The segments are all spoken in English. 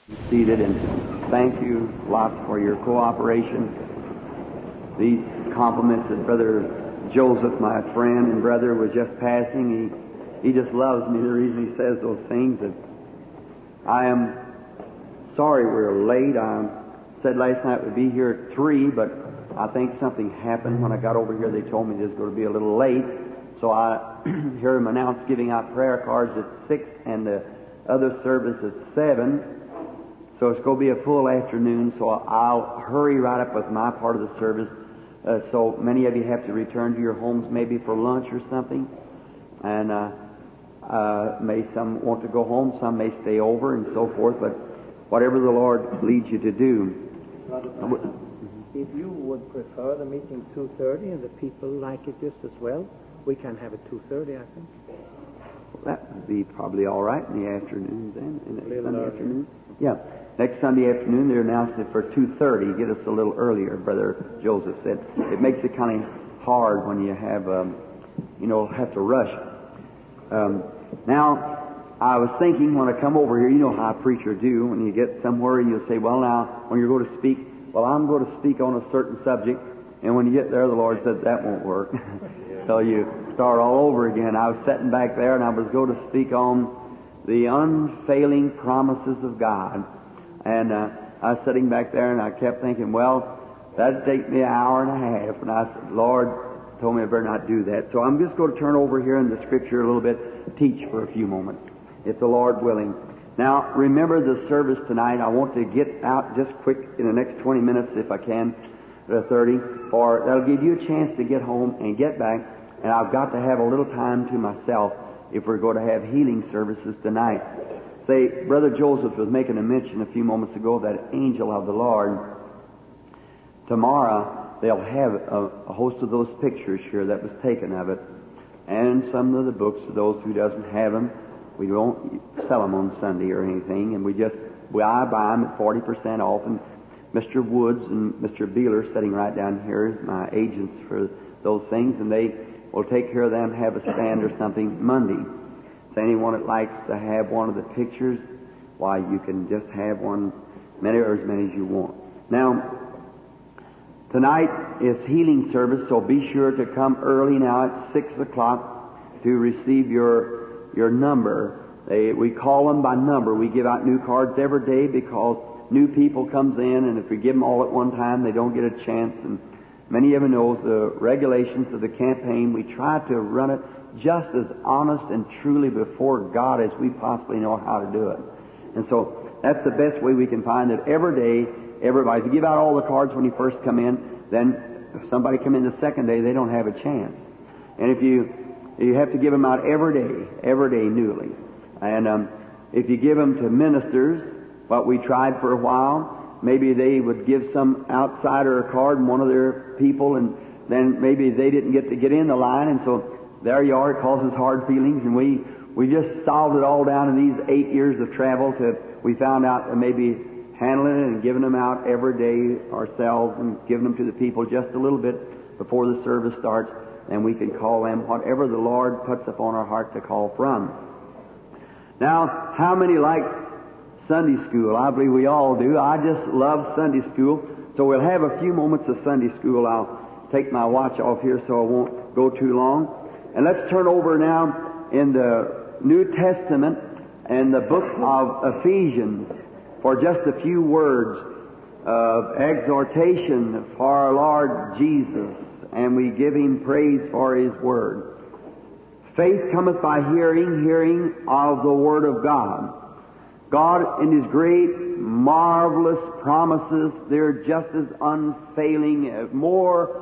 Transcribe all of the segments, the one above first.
Seated, and thank you lots for your cooperation. These compliments that Brother Joseph, my friend and brother, was just passing, he just loves me. The reason he says those things that I am sorry we're late. I said last night we'd be here at 3, but I think something happened. When I got over here, they told me this was going to be a little late. So I heard him announce giving out prayer cards at 6 and the other service at 7. So it's going to be a full afternoon, so I'll hurry right up with my part of the service. So many of you have to return to your homes maybe for lunch or something. And may some want to go home, some may stay over and so forth, but whatever the Lord leads you to do. If you would prefer the meeting 2:30 and the people like it just as well, we can have it 2:30, I think. Well, that would be probably all right in the afternoon then. Sunday afternoon? Yeah. Next Sunday afternoon, they're announcing it for 2:30. Get us a little earlier, Brother Joseph said. It makes it kind of hard when you have, have to rush. Now, I was thinking when I come over here, you know how a preacher do. When you get somewhere, you'll say, well, now, when you go to speak, well, I'm going to speak on a certain subject. And when you get there, the Lord said, that won't work. So you start all over again. I was sitting back there, and I was going to speak on the unfailing promises of God. And I was sitting back there, and I kept thinking, well, that'd take me an hour and a half. And I said, Lord told me I better not do that. So I'm just going to turn over here in the Scripture a little bit, teach for a few moments, if the Lord willing. Now, remember the service tonight. I want to get out just quick in the next 20 minutes, if I can, 30, for that'll give you a chance to get home and get back. And I've got to have a little time to myself if we're going to have healing services tonight. Say, Brother Joseph was making a mention a few moments ago of that angel of the Lord. Tomorrow, they'll have a host of those pictures here that was taken of it, and some of the books of those who doesn't have them. We don't sell them on Sunday or anything, and I buy them at 40% off, and Mr. Woods and Mr. Beeler sitting right down here, my agents for those things, and they will take care of them, have a stand or something Monday. So anyone that likes to have one of the pictures, why, you can just have one, many or as many as you want. Now, tonight is healing service, so be sure to come early now at 6 o'clock to receive your number. We call them by number. We give out new cards every day because new people comes in, and if we give them all at one time, they don't get a chance. And many of you know the regulations of the campaign. We try to run it just as honest and truly before God as we possibly know how to do it. And so that's the best way we can find it. Every day, everybody, if you give out all the cards when you first come in, then if somebody come in the second day, they don't have a chance. And if you have to give them out every day newly. And if you give them to ministers, what we tried for a while, maybe they would give some outsider a card and one of their people, and then maybe they didn't get to get in the line, and so there you are. It causes hard feelings, and we just solved it all down in these 8 years of travel till we found out that maybe handling it and giving them out every day ourselves and giving them to the people just a little bit before the service starts, and we can call them whatever the Lord puts upon our heart to call from. Now, how many like Sunday school? I believe we all do. I just love Sunday school. So we'll have a few moments of Sunday school. I'll take my watch off here so I won't go too long. And let's turn over now in the New Testament and the book of Ephesians for just a few words of exhortation for our Lord Jesus, and we give Him praise for His Word. Faith cometh by hearing, hearing of the Word of God. God, in His great, marvelous promises, they're just as unfailing, more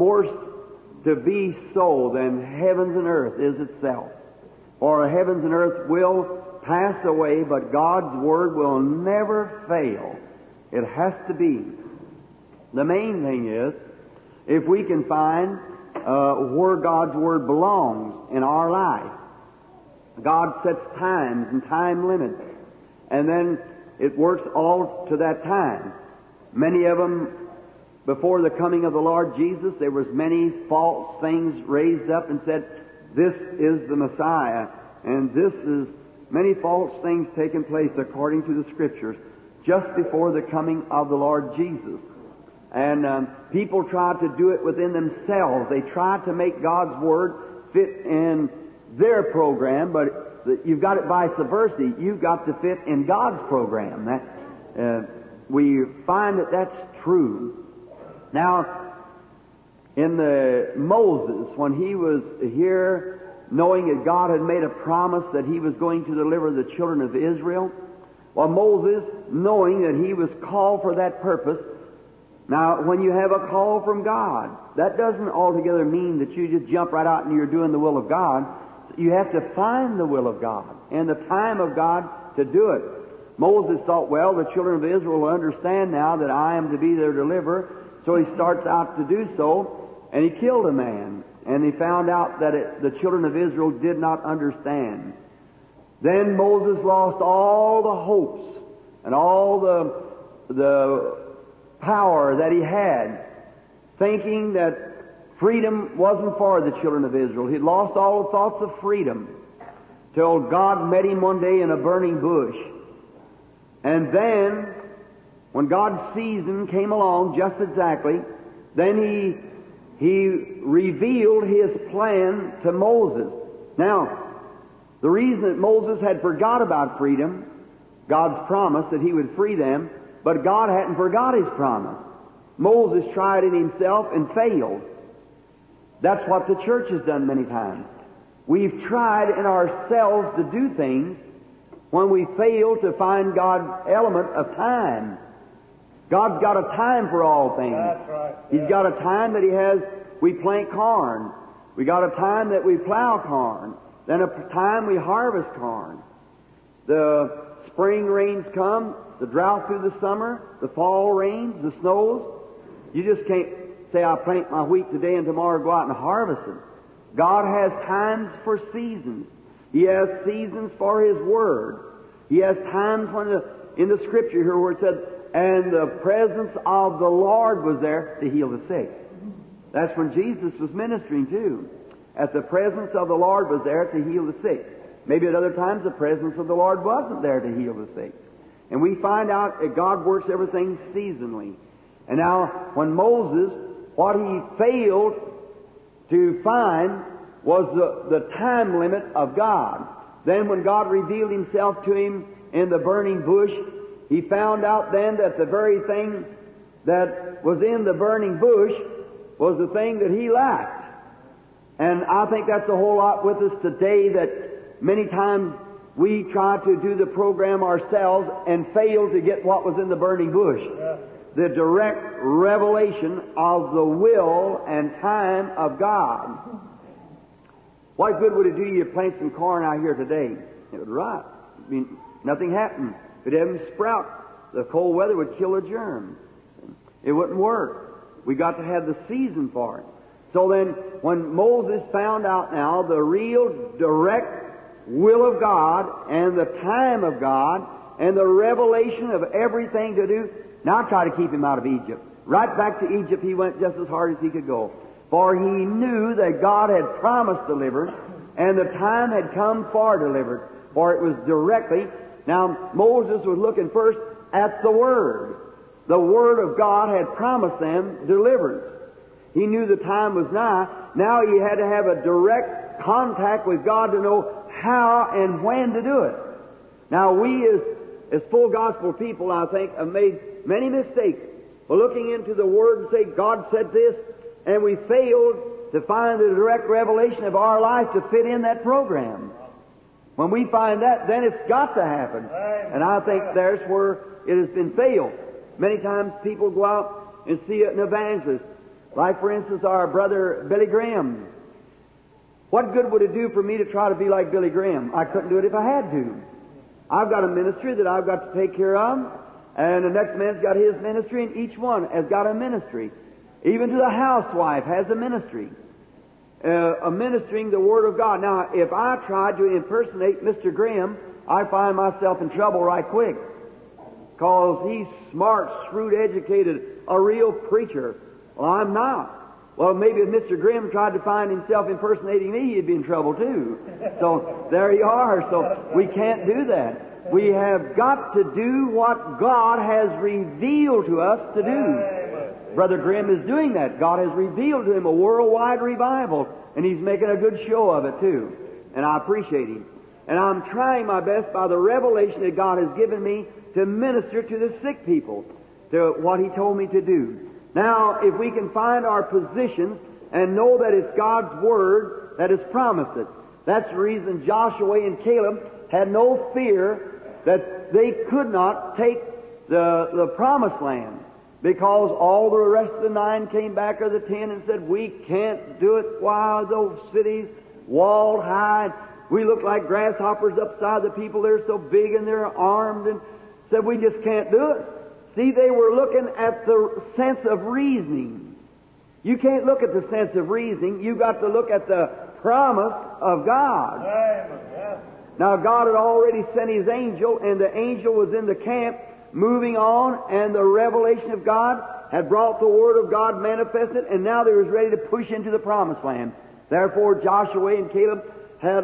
to be so than heavens and earth is itself. For heavens and earth will pass away, but God's Word will never fail. It has to be. The main thing is, if we can find where God's Word belongs in our life. God sets times and time limits, and then it works all to that time. Many of them, before the coming of the Lord Jesus, there was many false things raised up and said, this is the Messiah, and this is many false things taking place according to the Scriptures. just before the coming of the Lord Jesus. And people try to do it within themselves. They try to make God's Word fit in their program, but you've got it vice versa. You've got to fit in God's program. We find that that's true. Now, in Moses, when he was here, knowing that God had made a promise that he was going to deliver the children of Israel, well, Moses, knowing that he was called for that purpose. Now, when you have a call from God, that doesn't altogether mean that you just jump right out and you're doing the will of God. You have to find the will of God and the time of God to do it. Moses thought, well, the children of Israel will understand now that I am to be their deliverer. So he starts out to do so, and he killed a man. And he found out that the children of Israel did not understand. Then Moses lost all the hopes and all the power that he had, thinking that freedom wasn't for the children of Israel. He'd lost all the thoughts of freedom till God met him one day in a burning bush. And then, when God's season came along just exactly, then he revealed his plan to Moses. Now, the reason that Moses had forgot about freedom, God's promise that he would free them, but God hadn't forgot his promise. Moses tried it himself and failed. That's what the church has done many times. We've tried in ourselves to do things when we fail to find God's element of time. God's got a time for all things. That's right. He's got a time that He has, we plant corn. We got a time that we plow corn. Then a time we harvest corn. The spring rains come, the drought through the summer, the fall rains, the snows. You just can't say, I plant my wheat today and tomorrow go out and harvest it. God has times for seasons. He has seasons for His Word. He has times when in the Scripture here where it said, and the presence of the Lord was there to heal the sick. That's when Jesus was ministering too. At the presence of the Lord was there to heal the sick. Maybe at other times the presence of the Lord wasn't there to heal the sick. And we find out that God works everything seasonally. And now, when Moses, what he failed to find was the time limit of God. Then when God revealed Himself to him in the burning bush, he found out then that the very thing that was in the burning bush was the thing that he lacked. And I think that's a whole lot with us today, that many times we try to do the program ourselves and fail to get what was in the burning bush. Yeah. The direct revelation of the will and time of God. What good would it do you to plant some corn out here today? It would rot. I mean, nothing happened. If it didn't sprout, the cold weather would kill the germ. It wouldn't work. We got to have the season for it. So then, when Moses found out now the real direct will of God and the time of God and the revelation of everything to do, now try to keep him out of Egypt. Right back to Egypt he went just as hard as he could go. For he knew that God had promised deliverance, and the time had come for deliverance. For it was directly. Now, Moses was looking first at the Word. The Word of God had promised them deliverance. He knew the time was nigh. Now he had to have a direct contact with God to know how and when to do it. Now, we as full gospel people, I think, have made many mistakes. We're looking into the Word and say, God said this, and we failed to find the direct revelation of our life to fit in that program. When we find that, then it's got to happen. And I think there's where it has been failed. Many times people go out and see an evangelist. Like, for instance, our brother Billy Graham. What good would it do for me to try to be like Billy Graham? I couldn't do it if I had to. I've got a ministry that I've got to take care of, and the next man's got his ministry, and each one has got a ministry. Even to the housewife has a ministry. Ministering the Word of God. Now, if I tried to impersonate Mr. Graham, I find myself in trouble right quick. Because he's smart, shrewd, educated, a real preacher. Well, I'm not. Well, maybe if Mr. Grimm tried to find himself impersonating me, he'd be in trouble too. So there you are. So we can't do that. We have got to do what God has revealed to us to do. Brother Grimm is doing that. God has revealed to him a worldwide revival, and he's making a good show of it too. And I appreciate him. And I'm trying my best by the revelation that God has given me to minister to the sick people, to what He told me to do. Now, if we can find our positions and know that it's God's Word that has promised it, that's the reason Joshua and Caleb had no fear that they could not take the promised land, because all the rest of the 9 came back, or the 10, and said, we can't do it. Why, those cities walled high, we look like grasshoppers upside the people. They're so big and they're armed, and said, we just can't do it. See, they were looking at the sense of reasoning. You can't look at the sense of reasoning. You've got to look at the promise of God. Now, God had already sent His angel, and the angel was in the camp moving on, and the revelation of God had brought the Word of God manifested, and now they was ready to push into the promised land. Therefore, Joshua and Caleb had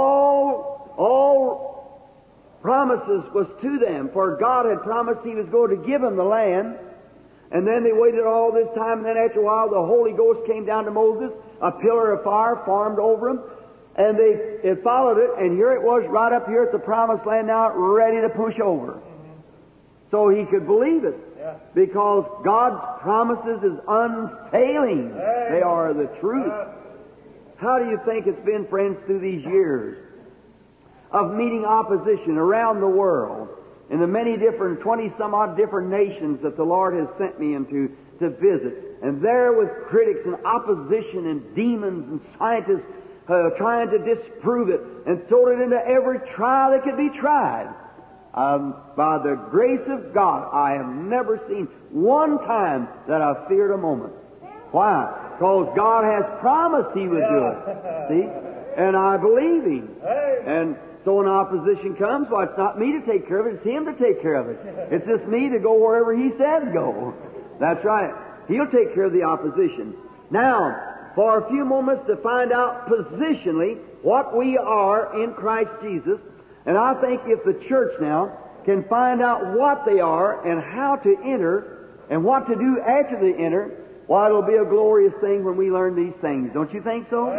all promises was to them, for God had promised He was going to give them the land. And then they waited all this time, and then after a while the Holy Ghost came down to Moses, a pillar of fire formed over them, and they followed it, and here it was right up here at the promised land now, ready to push over. So he could believe it, because God's promises is unfailing. They are the truth. How do you think it's been, friends, through these years of meeting opposition around the world, in the many different, 20-some-odd different nations that the Lord has sent me into to visit? And there with critics and opposition and demons and scientists trying to disprove it and throw it into every trial that could be tried. By the grace of God, I have never seen one time that I feared a moment. Why? Because God has promised He would do it. See? And I believe Him. And so when opposition comes, well, it's not me to take care of it, it's Him to take care of it. It's just me to go wherever He says go. That's right. He'll take care of the opposition. Now, for a few moments to find out positionally what we are in Christ Jesus, and I think if the church now can find out what they are and how to enter and what to do after they enter, why, it'll be a glorious thing when we learn these things. Don't you think so?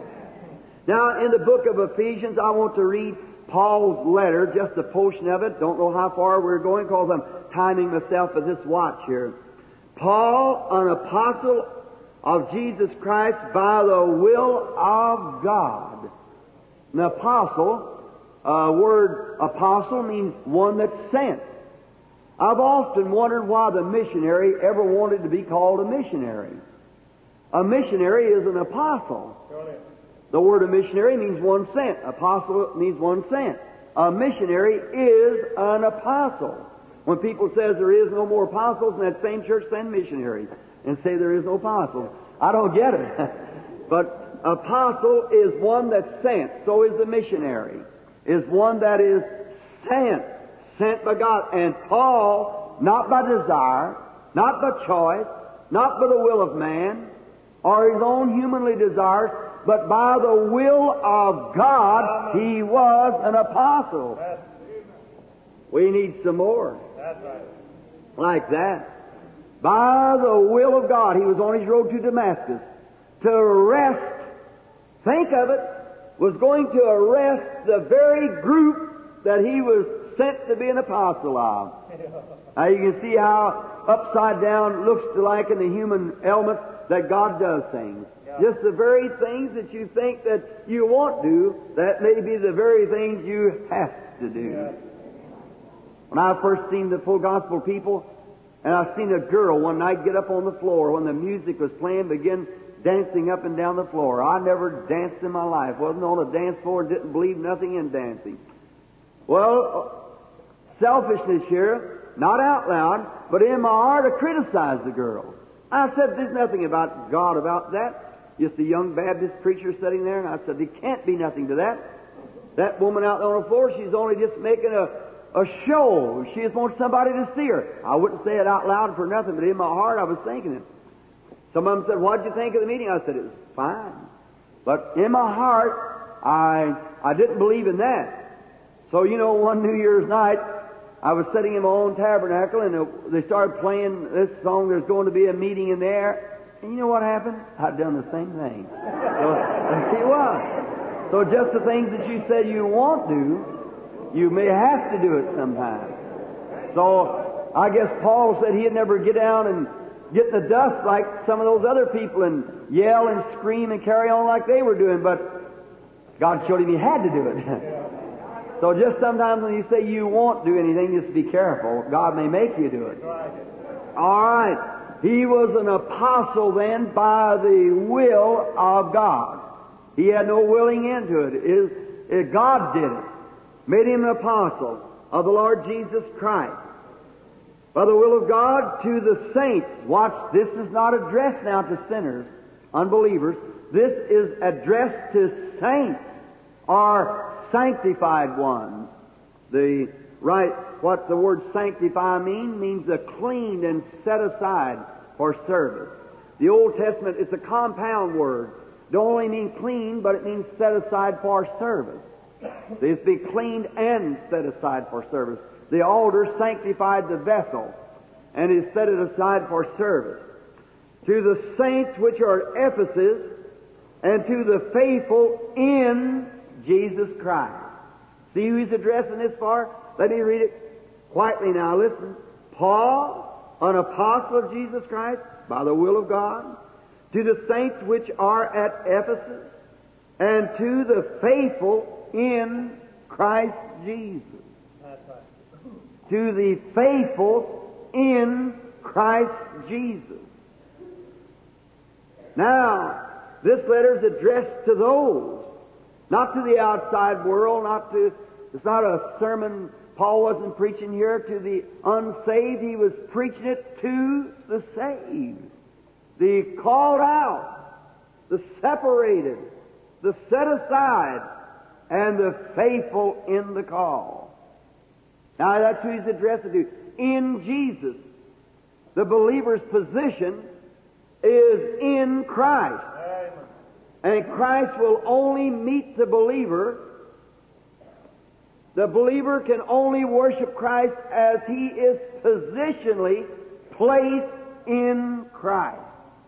Now, in the book of Ephesians, I want to read Paul's letter, just a portion of it. Don't know how far we're going, because I'm timing myself with this watch here. Paul, an apostle of Jesus Christ by the will of God. An apostle, word apostle means one that's sent. I've often wondered why the missionary ever wanted to be called a missionary. A missionary is an apostle. The word of missionary means one sent. Apostle means one sent. A missionary is an apostle. When people says there is no more apostles, in that same church send missionaries and say there is no apostles. I don't get it. But apostle is one that's sent. So is the missionary. Is one that is sent. Sent by God. And Paul, not by desire, not by choice, not by the will of man, or his own humanly desires, but by the will of God, he was an apostle. We need some more like that. By the will of God, he was on his road to Damascus to arrest, think of it, was going to arrest the very group that he was sent to be an apostle of. Now you can see how upside down looks like in the human element that God does things. Just the very things that you think that you won't do, that may be the very things you have to do. When I first seen the full gospel people, and I seen a girl one night get up on the floor when the music was playing, begin dancing up and down the floor. I never danced in my life. Wasn't on a dance floor, didn't believe nothing in dancing. Well, selfishness here, not out loud, but in my heart I criticized the girl. I said, there's nothing about God about that. Just a young Baptist preacher sitting there, and I said, there can't be nothing to that. That woman out on the floor, she's only just making a show. She just wants somebody to see her. I wouldn't say it out loud for nothing, but in my heart I was thinking it. Some of them said, what'd you think of the meeting? I said, it was fine. But in my heart, I didn't believe in that. So, you know, one New Year's night, I was sitting in my own tabernacle, and they started playing this song, There's Going to Be a Meeting in the Air. And you know what happened? I'd done the same thing. So, there you are. So just the things that you said you won't do, you may have to do it sometime. So I guess Paul said he'd never get down and get in the dust like some of those other people and yell and scream and carry on like they were doing, but God showed him he had to do it. So just sometimes when you say you won't do anything, just be careful. God may make you do it. All right. He was an apostle then by the will of God. He had no willing into it. God did it. Made him an apostle of the Lord Jesus Christ. By the will of God to the saints. Watch, this is not addressed now to sinners, unbelievers. This is addressed to saints or sanctified ones. What the word sanctify means the cleaned and set aside for service. The Old Testament, it's a compound word. It don't only mean clean, but it means set aside for service. It's be cleaned and set aside for service. The altar sanctified the vessel, and is set it aside for service. To the saints which are at Ephesus, and to the faithful in Jesus Christ. See who he's addressing this for? Let me read it quietly now. Listen. Paul, an apostle of Jesus Christ, by the will of God, to the saints which are at Ephesus, and to the faithful in Christ Jesus. To the faithful in Christ Jesus. Now, this letter is addressed to those, not to the outside world, it's not a sermon Paul wasn't preaching here to the unsaved. He was preaching it to the saved, the called out, the separated, the set aside, and the faithful in the call. Now that's who he's addressing to. In Jesus, the believer's position is in Christ. And Christ will only meet the believer. The believer can only worship Christ as he is positionally placed in Christ.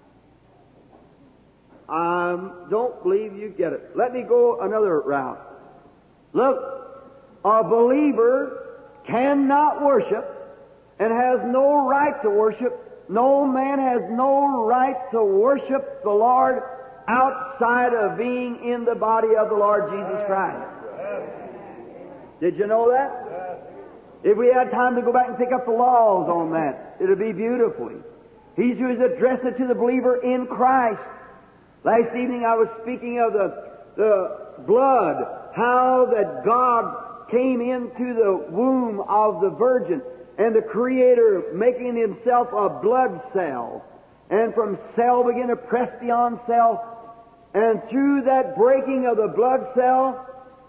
I don't believe you get it. Let me go another route. Look, a believer cannot worship and has no right to worship. No man has no right to worship the Lord outside of being in the body of the Lord Jesus Christ. Did you know that? If we had time to go back and pick up the laws on that, it would be beautifully. He's who is addressed to the believer in Christ. Last evening I was speaking of the blood, how that God came into the womb of the Virgin, and the Creator making himself a blood cell, and from cell began to press beyond cell, and through that breaking of the blood cell,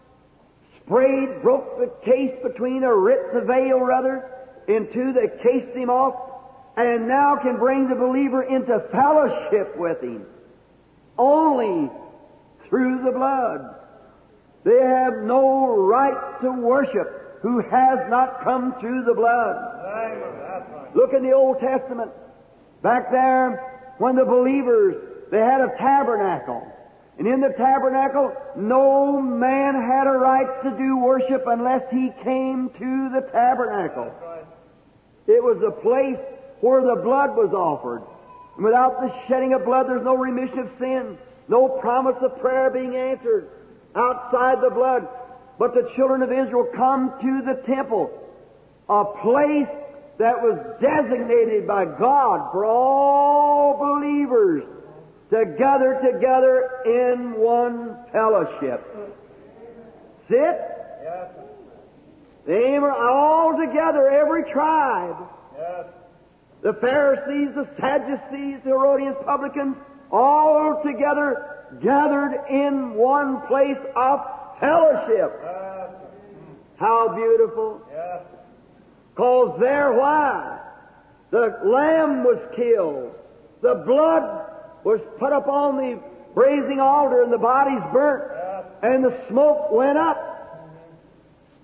broke the case between the veil into that cased him off, and now can bring the believer into fellowship with him only through the blood. They have no right to worship who has not come through the blood. Look in the Old Testament. Back there, when the believers, they had a tabernacle. And in the tabernacle, no man had a right to do worship unless he came to the tabernacle. It was a place where the blood was offered. And without the shedding of blood, there's no remission of sin, no promise of prayer being answered outside the blood. But the children of Israel come to the temple, a place that was designated by God for all believers to gather together in one fellowship. Sit. Yes. They were all together, every tribe. Yes. The Pharisees, the Sadducees, the Herodians, publicans, all together gathered in one place of fellowship. Yes. How beautiful. Yes. 'Cause there, why? The lamb was killed. The blood was put up on the brazen altar, and the bodies burnt, and the smoke went up.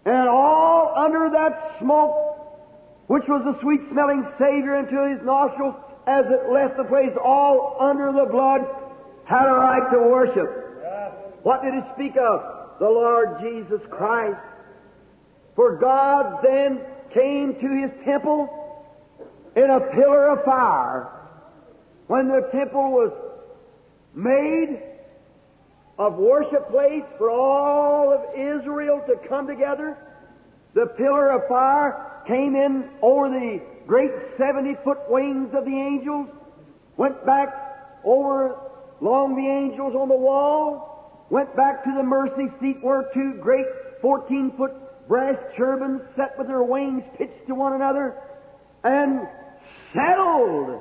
And all under that smoke, which was the sweet-smelling Savior into his nostrils, as it left the place, all under the blood, had a right to worship. What did it speak of? The Lord Jesus Christ. For God then came to his temple in a pillar of fire. When the temple was made of worship place for all of Israel to come together, the pillar of fire came in over the great 70-foot wings of the angels, went back over along the angels on the wall, went back to the mercy seat where two great 14-foot brass cherubims set with their wings pitched to one another, and settled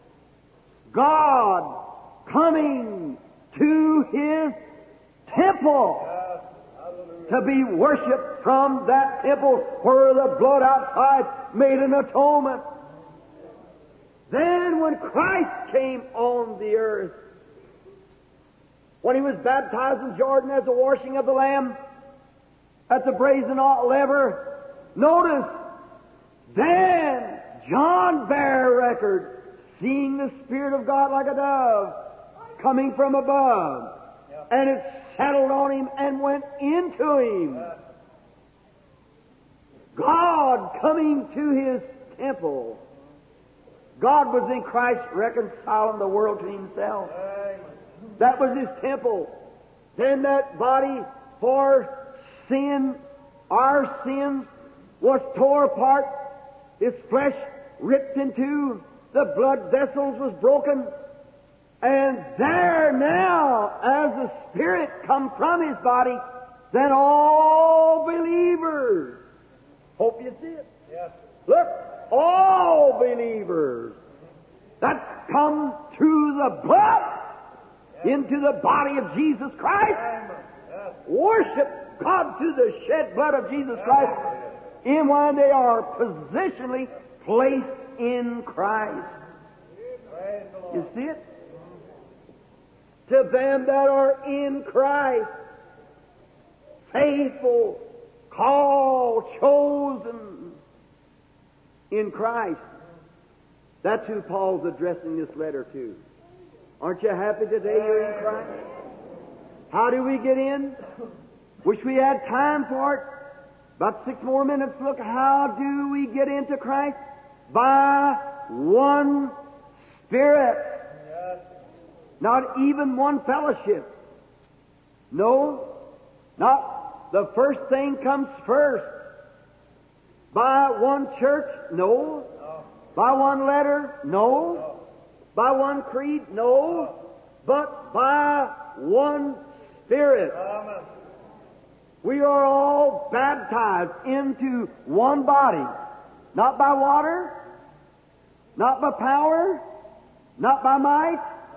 God coming to his temple to be worshipped from that temple where the blood outside made an atonement. Then when Christ came on the earth, when he was baptized in Jordan as the washing of the Lamb at the brazen laver, notice, then John bare record, seeing the Spirit of God like a dove coming from above, and it settled on him and went into him. God coming to his temple. God was in Christ reconciling the world to himself. That was his temple. Then that body for sin, our sins, was tore apart, his flesh ripped in two, the blood vessels was broken, and there now, as the Spirit come from his body, then all believers, hope you see it. Yes. Look, all believers that's come through the blood into the body of Jesus Christ, worship God through the shed blood of Jesus Christ, in when they are positionally placed in Christ. You see it? To them that are in Christ, faithful, called, chosen in Christ. That's who Paul's addressing this letter to. Aren't you happy today you're in Christ? How do we get in? Wish we had time for it. About 6 more minutes. Look, how do we get into Christ? By one Spirit. Not even one fellowship. No, not the first thing comes first. By one church? No. By one letter? No. By one creed? No. But by one Spirit. We are all baptized into one body. Not by water, not by power, not by might,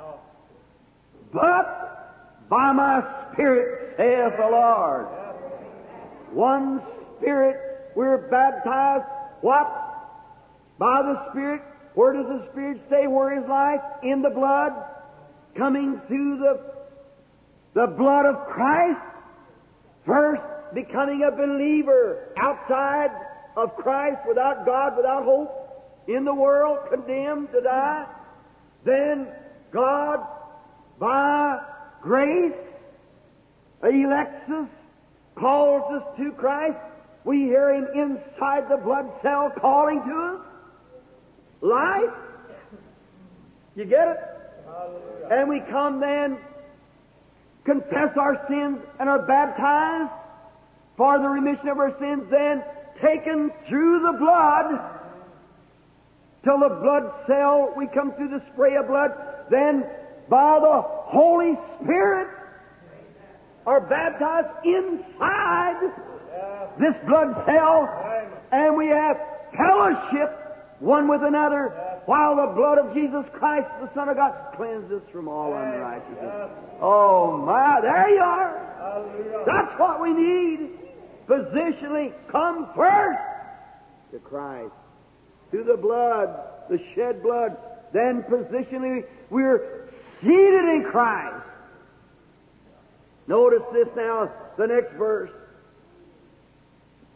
but by my Spirit, saith the Lord. One Spirit, we're baptized. What? By the Spirit. Where does the Spirit stay? Where is life? In the blood. Coming through the blood of Christ. First, becoming a believer outside of Christ, without God, without hope, in the world, condemned to die. Then God, by grace, elects us, calls us to Christ. We hear Him inside the blood cell calling to us. Life. You get it? Hallelujah. And we come then, confess our sins, and are baptized for the remission of our sins, then taken through the blood till the blood cell, we come through the spray of blood, then by the Holy Spirit are baptized inside this blood cell, and we have fellowship one with another, while the blood of Jesus Christ, the Son of God, cleanses us from all unrighteousness. Oh my, there you are. That's what we need. Positionally, come first to Christ, to the blood, the shed blood. Then positionally, we're seated in Christ. Notice this now, the next verse.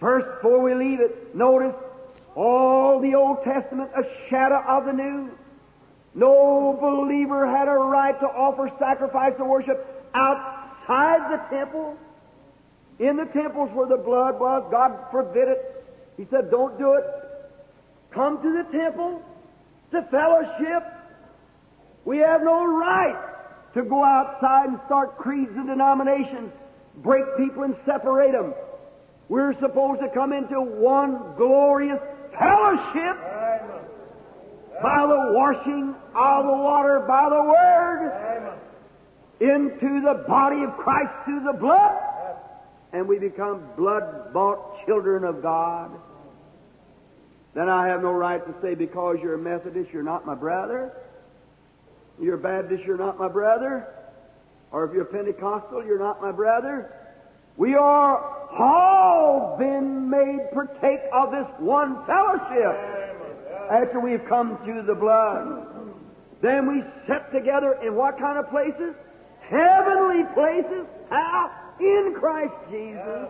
First, before we leave it, notice all the Old Testament, a shadow of the New. No believer had a right to offer sacrifice or worship outside the temple. In the temples where the blood was, God forbid it. He said, don't do it. Come to the temple to fellowship. We have no right to go outside and start creeds and denominations, break people and separate them. We're supposed to come into one glorious fellowship by the washing of the water, by the Word, into the body of Christ through the blood, and we become blood-bought children of God. Then I have no right to say, because you're a Methodist, you're not my brother. You're a Baptist, you're not my brother. Or if you're Pentecostal, you're not my brother. We are all been made partake of this one fellowship after we've come through the blood. Then we sit together in what kind of places? Heavenly places. How? In Christ Jesus.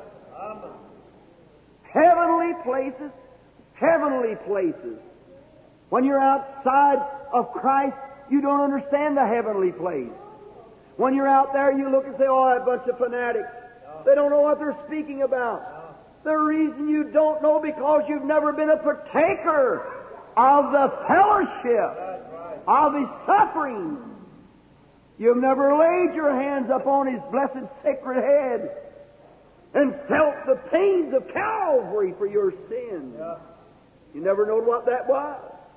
Heavenly places. Heavenly places. When you're outside of Christ, you don't understand the heavenly place. When you're out there, you look and say, oh, that bunch of fanatics. They don't know what they're speaking about. The reason you don't know because you've never been a partaker of the fellowship of His suffering. You've never laid your hands upon His blessed sacred head and felt the pains of Calvary for your sins. You never knowed what that was.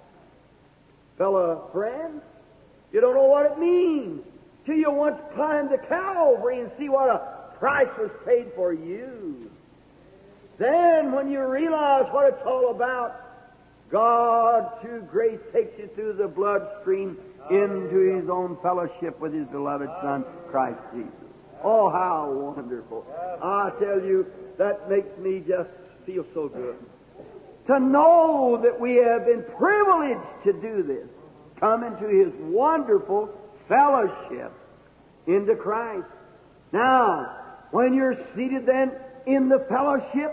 Fellow friend, you don't know what it means till you once climb to Calvary and see what a price was paid for you. Then when you realize what it's all about, God, through grace, takes you through the bloodstream into His own fellowship with His beloved Son, Christ Jesus. Oh, how wonderful. I tell you, that makes me just feel so good. To know that we have been privileged to do this, come into His wonderful fellowship into Christ. Now, when you're seated then in the fellowship,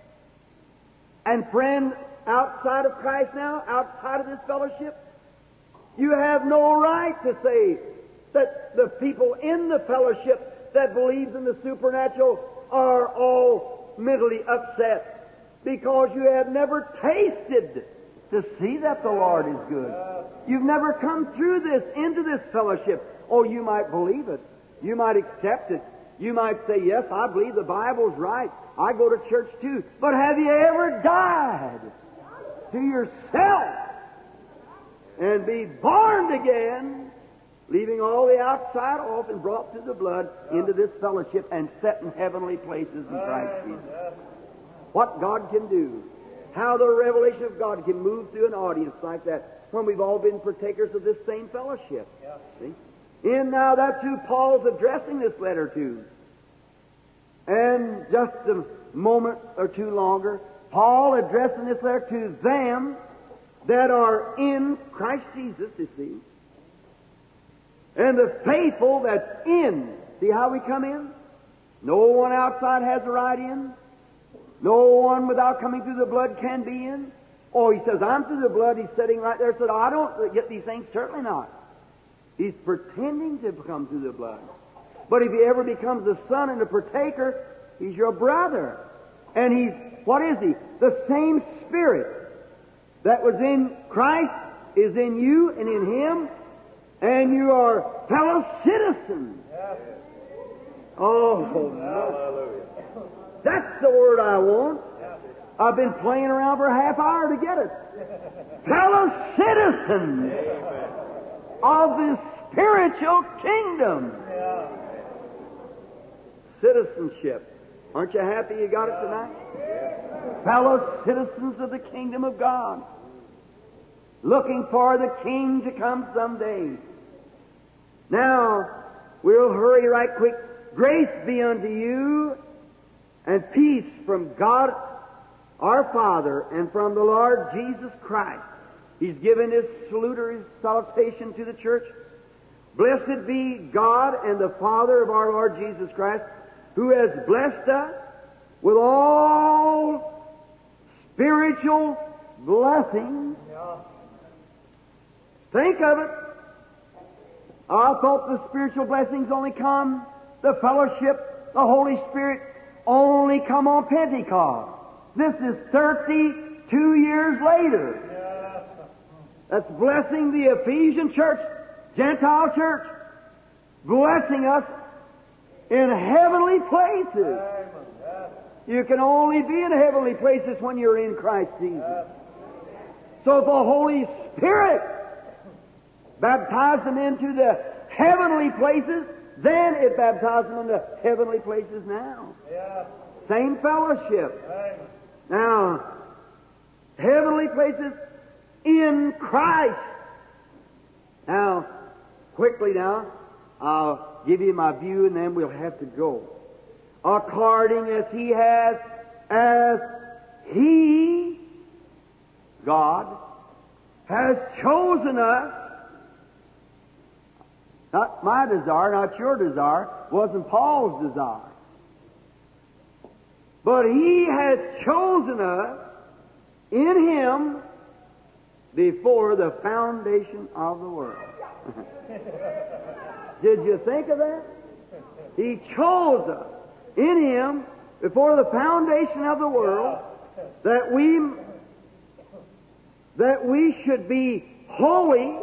and friend, outside of Christ now, outside of this fellowship, you have no right to say that the people in the fellowship that believes in the supernatural are all mentally upset, because you have never tasted to see that the Lord is good. You've never come through this, into this fellowship. Oh, you might believe it. You might accept it. You might say, yes, I believe the Bible's right. I go to church too. But have you ever died to yourself and be born again, leaving all the outside off and brought through the blood into this fellowship and set in heavenly places in Christ Jesus? What God can do. How the revelation of God can move through an audience like that when we've all been partakers of this same fellowship. See? And now that's who Paul's addressing this letter to. And just a moment or two longer, Paul addressing this letter to them that are in Christ Jesus, you see. And the faithful that's in. See how we come in? No one outside has a right in. No one without coming through the blood can be in. Oh, he says, I'm through the blood. He's sitting right there. Said, I don't get these things. Certainly not. He's pretending to come through the blood. But if he ever becomes a son and a partaker, he's your brother. And he's, what is he? The same Spirit that was in Christ is in you and in him. And you are fellow citizens. Oh, hallelujah. That's the word I want. I've been playing around for a half hour to get it. Fellow citizens of the spiritual kingdom. Citizenship. Aren't you happy you got it tonight? Fellow citizens of the kingdom of God. Looking for the King to come someday. Now, we'll hurry right quick. Grace be unto you and peace from God our Father and from the Lord Jesus Christ. He's given his salute or his salutation to the church. Blessed be God and the Father of our Lord Jesus Christ, who has blessed us with all spiritual blessings. Think of it. I thought the spiritual blessings only come, the fellowship, the Holy Spirit only come on Pentecost. This is 32 years later. That's blessing the Ephesian church, Gentile church, blessing us in heavenly places. You can only be in heavenly places when you're in Christ Jesus. So the Holy Spirit baptized them into the heavenly places, then it baptized them into heavenly places now. Same fellowship. Now, heavenly places in Christ. Now, quickly now, I'll give you my view and then we'll have to go. According as He, God, has chosen us, not my desire, not your desire, wasn't Paul's desire. But He has chosen us in Him before the foundation of the world. Did you think of that? He chose us in Him before the foundation of the world that we should be holy,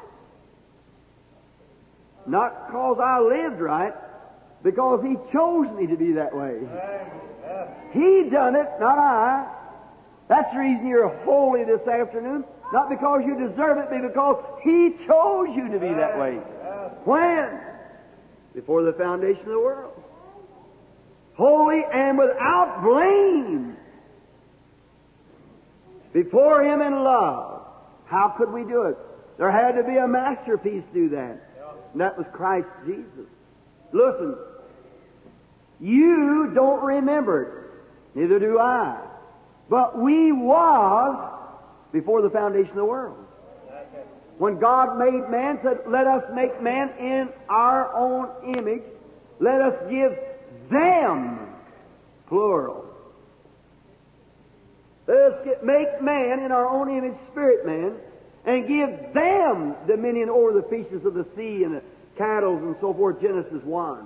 not because I lived right, because He chose me to be that way. He done it, not I. That's the reason you're holy this afternoon. Not because you deserve it, but because He chose you to be that way. When? Before the foundation of the world. Holy and without blame. Before Him in love. How could we do it? There had to be a masterpiece to do that. And that was Christ Jesus. Listen, you don't remember it. Neither do I. But we was before the foundation of the world. When God made man, said, let us make man in our own image. Let us give them, plural. Let us make man in our own image, spirit man, and give them dominion over the fishes of the sea and the cattle and so forth, Genesis 1.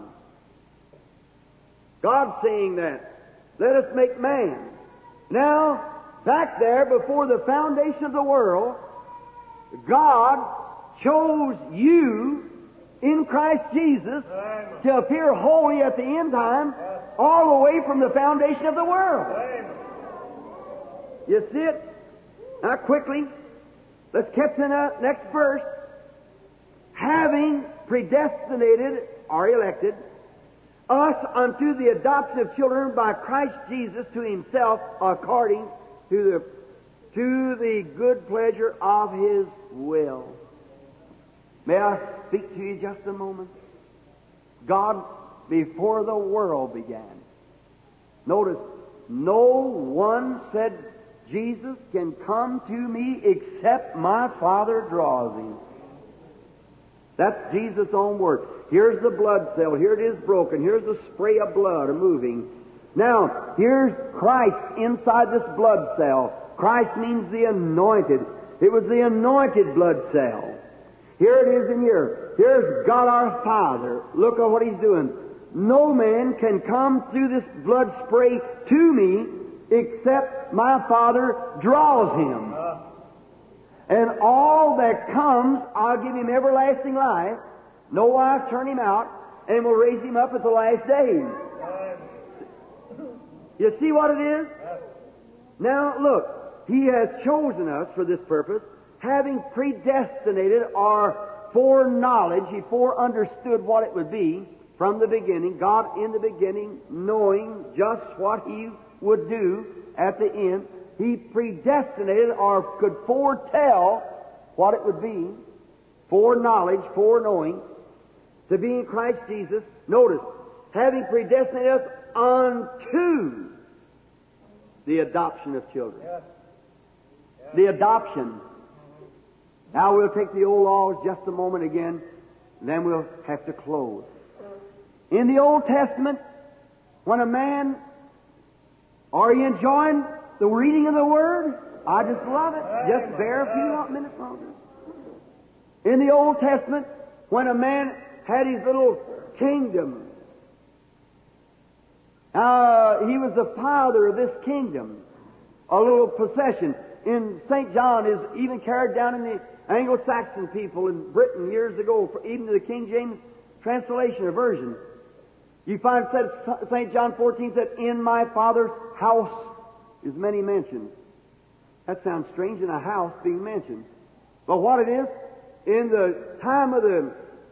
God's saying that. Let us make man. Now, back there before the foundation of the world, God chose you in Christ Jesus to appear holy at the end time, all the way from the foundation of the world. You see it? Now quickly, let's catch in the next verse. Having predestinated or elected us unto the adoption of children by Christ Jesus to Himself, according to the good pleasure of His will. May I speak to you just a moment? God, before the world began, notice, no one said, Jesus can come to me except my Father draws him. That's Jesus' own word. Here's the blood cell. Here it is broken. Here's the spray of blood moving. Now, here's Christ inside this blood cell. Christ means the anointed. It was the anointed blood cell. Here it is in here. Here's God our Father. Look at what He's doing. No man can come through this blood spray to me except my Father draws him. And all that comes, I'll give him everlasting life. No wise turn him out, and will raise him up at the last days. You see what it is? Now, look, He has chosen us for this purpose, having predestinated or foreknowledge. He foreunderstood what it would be from the beginning. God in the beginning, knowing just what He would do at the end. He predestinated or could foretell what it would be, foreknowledge, foreknowing, to be in Christ Jesus. Notice, having predestinated us unto the adoption of children. The adoption. Now we'll take the old laws just a moment again, and then we'll have to close. In the Old Testament, when a man, or he enjoined the reading of the Word. I just love it. Just bear a few minutes longer. In the Old Testament, when a man had his little kingdom, he was the father of this kingdom, a little possession. In St. John is even carried down in the Anglo-Saxon people in Britain years ago, even to the King James translation or version. You find St. John 14 said, "In my Father's house is many mansions." That sounds strange, in a house being mentioned. But what it is, in the time of the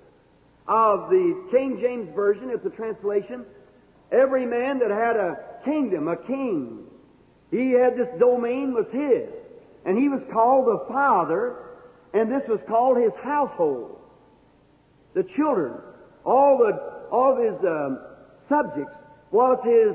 King James version, it's a translation, every man that had a kingdom, a king, he had this domain was his. And he was called the father, and this was called his household. The children, all of his subjects was his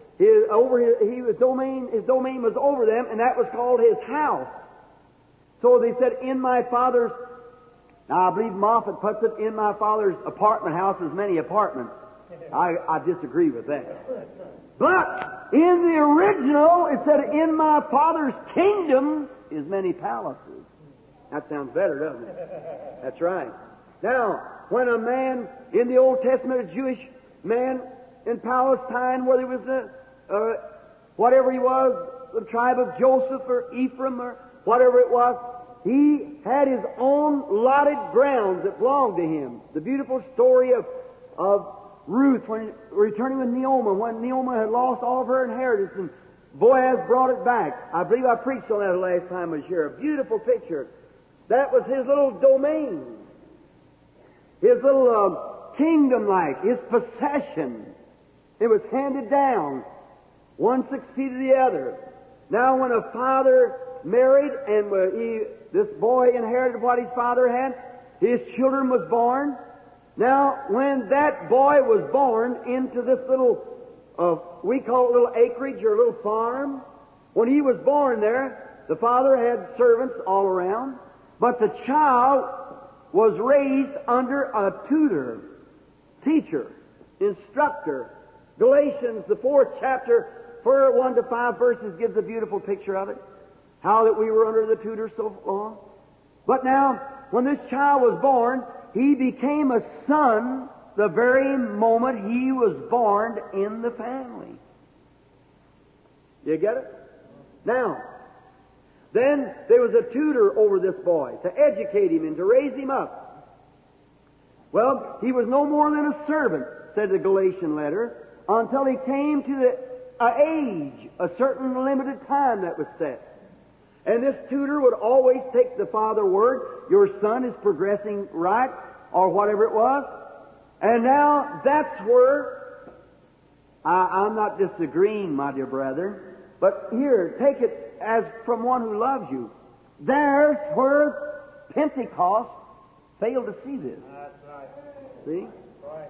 domain. His domain was over them, and that was called his house. So they said, "In my Father's." Now I believe Moffat puts it, "In my Father's apartment house is many apartments." I disagree with that. But in the original, it said, "In my Father's kingdom is many palaces." That sounds better, doesn't it? That's right. Now, when a man in the Old Testament, a Jewish man in Palestine, where there was whatever he was, the tribe of Joseph or Ephraim or whatever it was, he had his own lotted grounds that belonged to him. The beautiful story of Ruth when returning with Naomi, when Naomi had lost all of her inheritance and Boaz brought it back. I believe I preached on that the last time I was here. A beautiful picture. That was his little domain, his little kingdom-like, his possession. It was handed down. One succeeded the other. Now when a father married and this boy inherited what his father had, his children was born. Now when that boy was born into this little, we call it little acreage or a little farm, when he was born there, the father had servants all around, but the child was raised under a tutor, teacher, instructor. Galatians, the 4th chapter, 1 to 5 verses, gives a beautiful picture of it. How that we were under the tutor so long. But now, when this child was born, he became a son the very moment he was born in the family. You get it? Now, then there was a tutor over this boy to educate him and to raise him up. Well, he was no more than a servant, said the Galatian letter, until he came to the age, a certain limited time that was set. And this tutor would always take the father word, "Your son is progressing right," or whatever it was. And now that's where, I'm not disagreeing, my dear brother, but here, take it as from one who loves you. There's where Pentecost failed to see this. That's right. See? Right.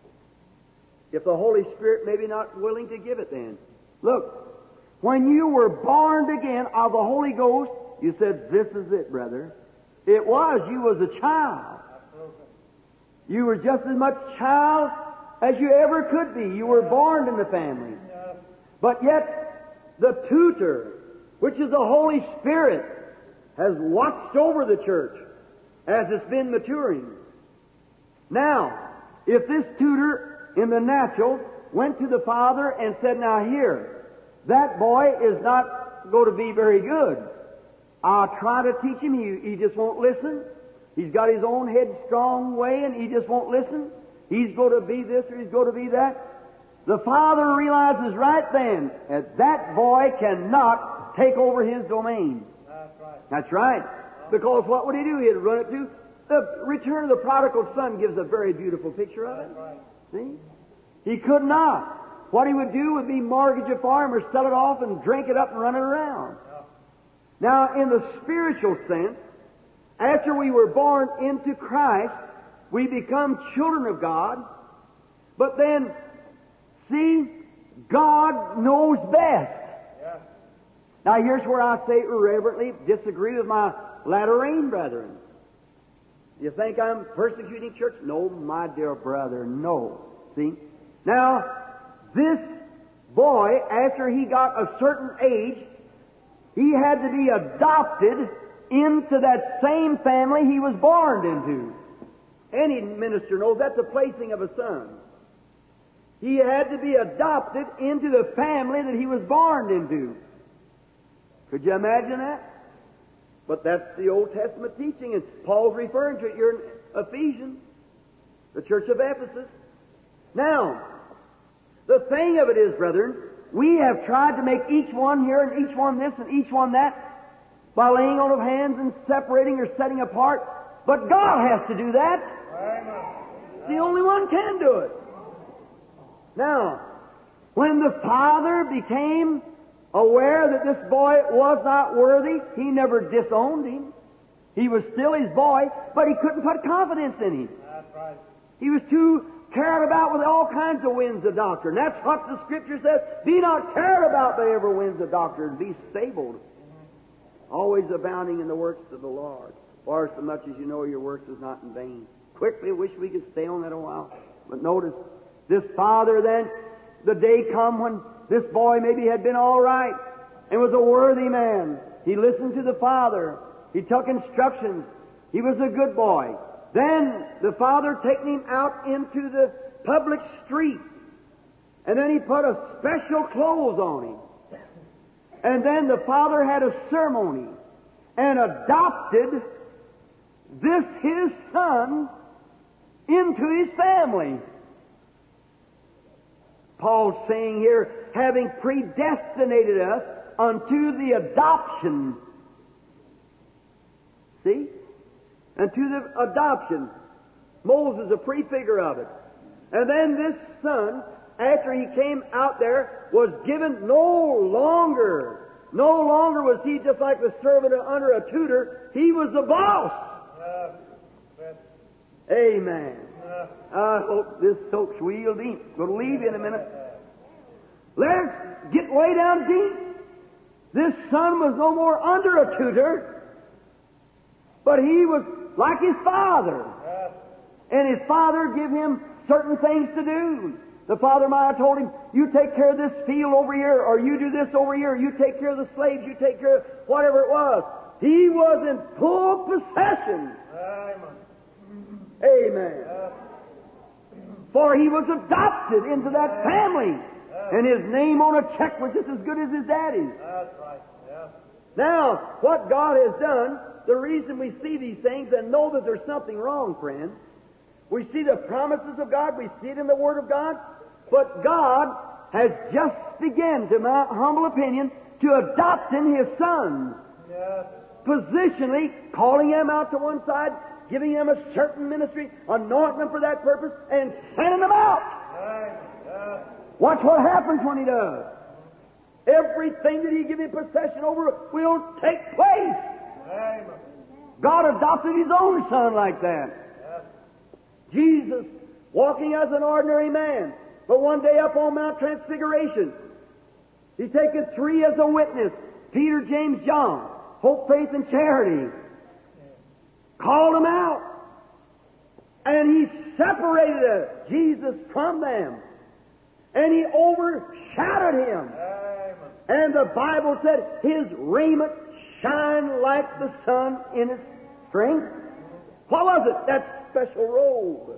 If the Holy Spirit may be not willing to give it then. Look, when you were born again of the Holy Ghost, you said, "This is it, brother." It was. You was a child. Absolutely. You were just as much child as you ever could be. You were born in the family. Yes. But yet, the tutor, which is the Holy Spirit, has watched over the church as it's been maturing. Now, if this tutor in the natural went to the father and said, "Now here, that boy is not going to be very good. I'll try to teach him. He just won't listen. He's got his own headstrong way and he just won't listen. He's going to be this or he's going to be that." The father realizes right then that boy cannot take over his domain. That's right. That's right. Because what would he do? He'd run it to. The return of the prodigal son gives a very beautiful picture of it. That's right. See? He could not. What he would do would be mortgage a farm or sell it off and drink it up and run it around. Yeah. Now, in the spiritual sense, after we were born into Christ, we become children of God. But then, see, God knows best. Yeah. Now, here's where I say irreverently disagree with my latter rain brethren. You think I'm persecuting church? No, my dear brother, no. See? Now, this boy, after he got a certain age, He had to be adopted into that same family he was born into. Any minister knows that's the placing of a son. He had to be adopted into the family that he was born into. Could you imagine that? But that's the Old Testament teaching, and Paul's referring to it here in Ephesians, the church of Ephesus. Now, the thing of it is, brethren, we have tried to make each one here and each one this and each one that by laying on of hands and separating or setting apart. But God has to do that. The only one can do it. Now, when the Father became aware that this boy was not worthy, He never disowned him. He was still his boy, but He couldn't put confidence in him. That's right. He was too carried about with all kinds of winds of doctrine. That's what the Scripture says. Be not carried about by every winds of doctrine. Be stable, always abounding in the works of the Lord. For so much as you know your works is not in vain. Quickly, wish we could stay on that a while. But notice, this father then, the day come when this boy maybe had been all right and was a worthy man. He listened to the father. He took instructions. He was a good boy. Then the father taking him out into the public street. And then he put a special clothes on him. And then the father had a ceremony and adopted this his son into his family. Paul's saying here, having predestinated us unto the adoption. See? Unto the adoption. Moses, a prefigure of it. And then this son, after he came out there, was given no longer was he just like the servant under a tutor. He was the boss. Amen. I hope this soaks real deep. We'll leave you in a minute. Let's get way down deep. This son was no more under a tutor, but he was like his father. And his father gave him certain things to do. The father might have told him, you take care of this field over here, or you do this over here, you take care of the slaves, you take care of whatever it was. He was in full possession. Amen. For he was adopted into that family. And his name on a check was just as good as his daddy's. That's right. Yeah. Now, what God has done, the reason we see these things and know that there's something wrong, friend, we see the promises of God, we see it in the Word of God, but God has just begun, to my humble opinion, to adopt in His Son. Yes. Positionally, calling them out to one side, giving them a certain ministry, anointing them for that purpose, and sending them out. Yes. Watch what happens when He does. Everything that He gives Him possession over will take place. Amen. God adopted His own Son like that. Yes. Jesus, walking as an ordinary man, but one day up on Mount Transfiguration, He's taken three as a witness, Peter, James, John, hope, faith, and charity. Called them out. And He separated Jesus from them. And He overshadowed him. Amen. And the Bible said, His raiment shined like the sun in its strength. What was it? That special robe.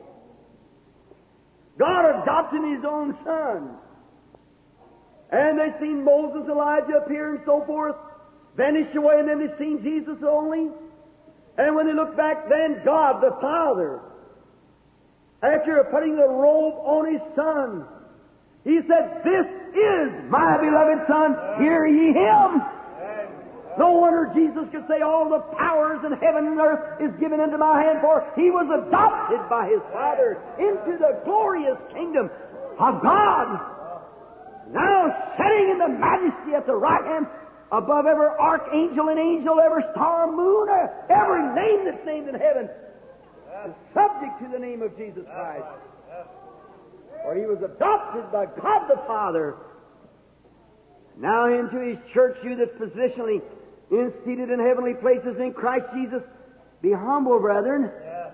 God adopted His own Son. And they seen Moses, Elijah appear and so forth, vanish away, and then they seen Jesus only. And when they look back, then God the Father, after putting the robe on His Son, He said, this is my beloved Son, hear ye Him. No wonder Jesus could say, all the powers in heaven and earth is given into my hand, for He was adopted by His Father into the glorious kingdom of God. Now sitting in the majesty at the right hand, above every archangel and angel, every star, moon, every name that's named in heaven, is subject to the name of Jesus Christ. For He was adopted by God the Father. Now into His church, you that's positionally seated in heavenly places in Christ Jesus, be humble, brethren. Yes.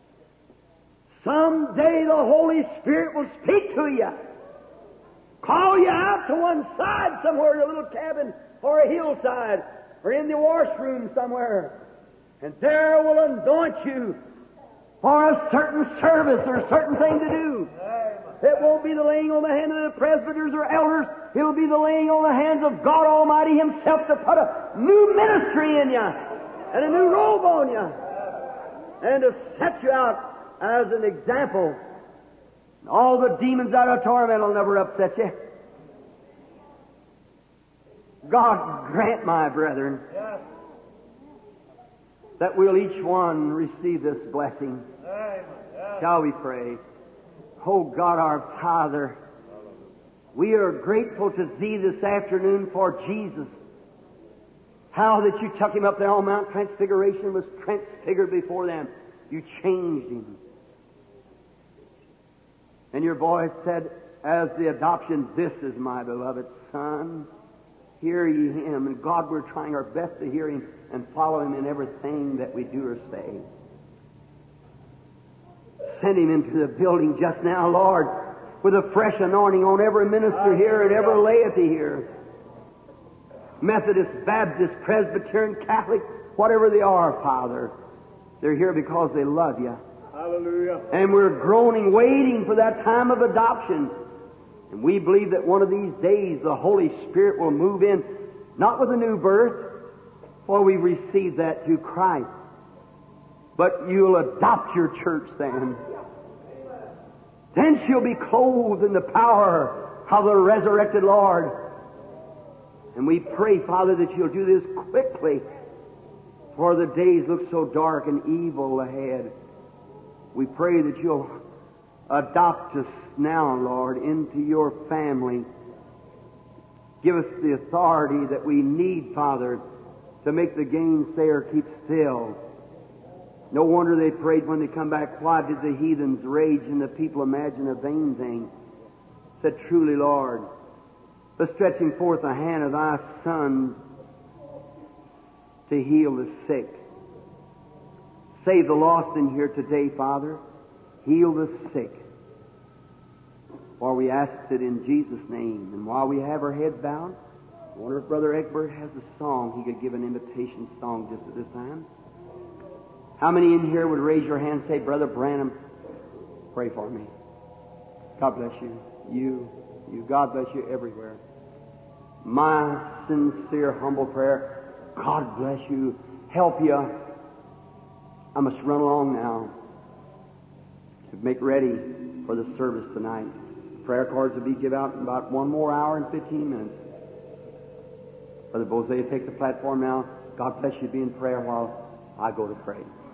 Someday the Holy Spirit will speak to you, call you out to one side somewhere in a little cabin, or a hillside or in the washroom somewhere, and there will anoint you for a certain service or a certain thing to do. It won't be the laying on the hand of the presbyters or elders. It'll be the laying on the hands of God Almighty Himself to put a new ministry in you and a new robe on you and to set you out as an example. All the demons out of torment will never upset you. God grant, my brethren, that we'll each one receive this blessing. Shall we pray? Oh God, our Father, we are grateful to Thee this afternoon for Jesus. How that You took Him up there on Mount Transfiguration, was transfigured before them. You changed Him. And Your voice said, as the adoption, "This is my beloved Son. Hear ye Him." And God, we're trying our best to hear Him and follow Him in everything that we do or say. Send Him into the building just now, Lord, with a fresh anointing on every minister here and every laity here. Methodist, Baptist, Presbyterian, Catholic, whatever they are, Father, they're here because they love You. Hallelujah. And we're groaning, waiting for that time of adoption. And we believe that one of these days the Holy Spirit will move in, not with a new birth, for we receive that through Christ, but You'll adopt Your church then. Then she'll be clothed in the power of the resurrected Lord. And we pray, Father, that You'll do this quickly, for the days look so dark and evil ahead. We pray that You'll adopt us now, Lord, into Your family. Give us the authority that we need, Father, to make the gainsayer keep still. No wonder they prayed when they come back, "Why did the heathens rage and the people imagine a vain thing?" Said, "Truly, Lord, the stretching forth the hand of Thy Son to heal the sick." Save the lost in here today, Father. Heal the sick. For we ask it in Jesus' name. And while we have our heads bowed, I wonder if Brother Egbert has a song. He could give an invitation song just at this time. How many in here would raise your hand and say, "Brother Branham, pray for me"? God bless you. You. God bless you everywhere. My sincere, humble prayer, God bless you. Help you. I must run along now to make ready for the service tonight. Prayer cards will be given out in about 1 more hour and 15 minutes. Brother Bozay, take the platform now. God bless you. Be in prayer while I go to pray.